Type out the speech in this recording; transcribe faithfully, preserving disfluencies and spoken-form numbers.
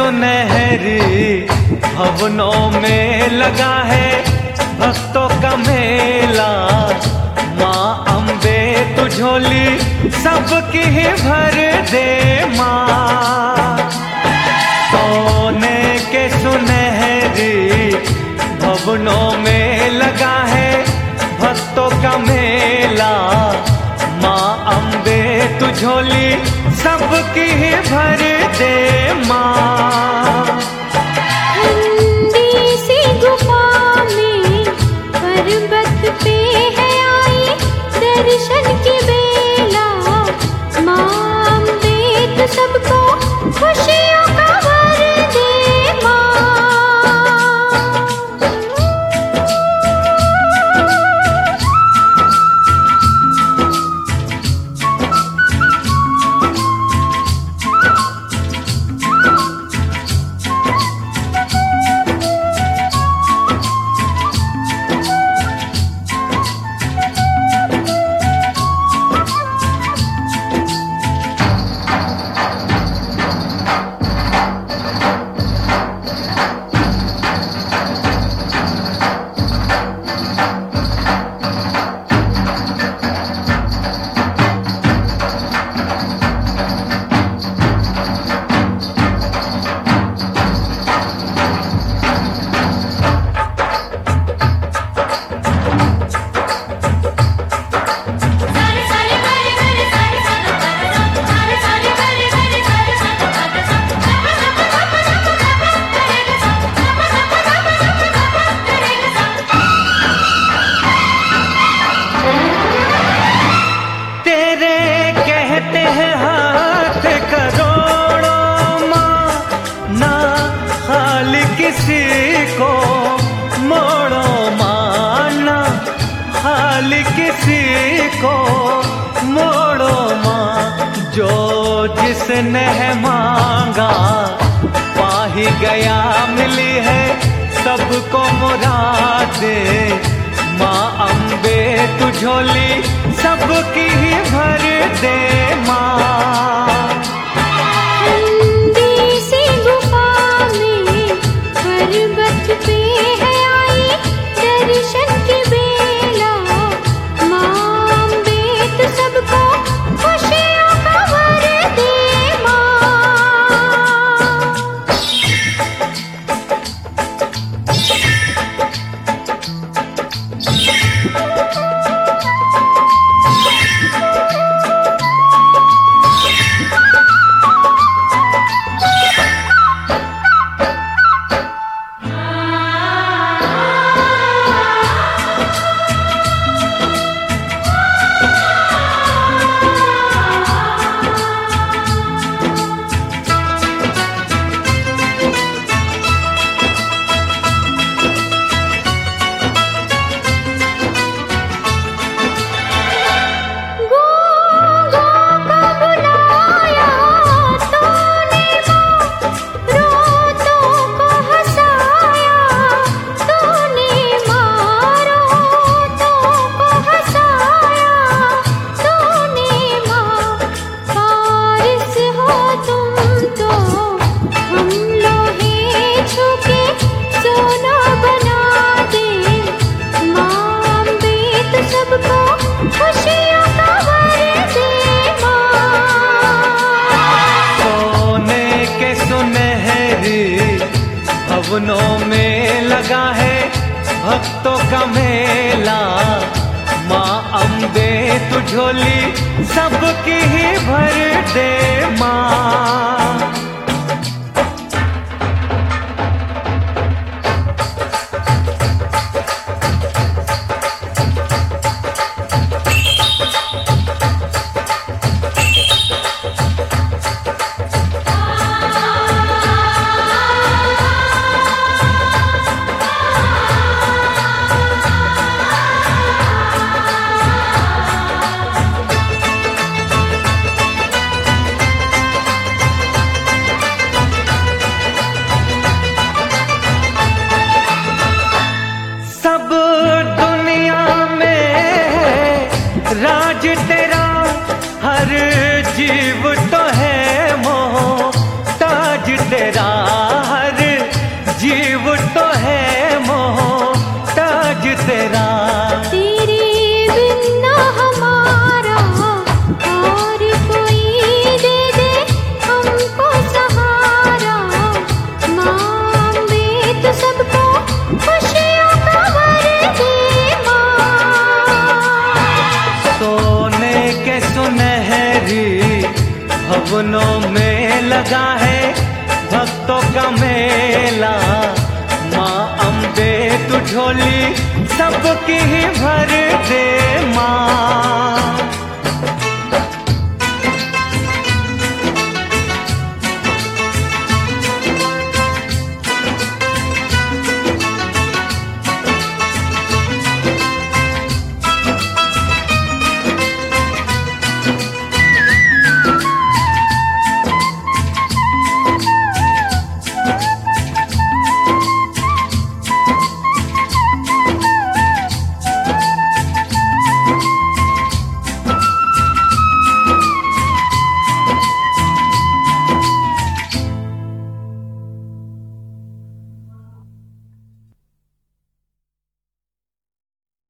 सुनहरी भवनों में लगा है भक्तों का मेला। माँ अम्बे तू झोली सबकी ही भर दे माँ। सोने के सुनहरी भवनों में लगा है भक्तों का मेला। माँ अम्बे तू झोली सबकी ही भर दे माँ। ठंडी सी गुफा में पर्वत पे है आई दर्शन की बेला। माँ अम्बे तू सबको खुशियों का वर दे माँ। किसी को मोड़ो माना हाल किसी को मोड़ो माँ। जो जिसने है मांगा पा ही गया मिली है सबको मुरादे। माँ अम्बे तू झोली सबकी ही भर दे माँ। पर्वत पे है आई दर्शन की बेला। माँ अम्बे तू सबको खुशियों का वर दे माँ। भवनों में लगा है भक्तों का मेला। माँ अम्बे तू झोली सबकी ही भर दे माँ। भवनों में लगा है भक्तों का मेला। माँ अम्बे तू झोली सबकी ही भर दे माँ।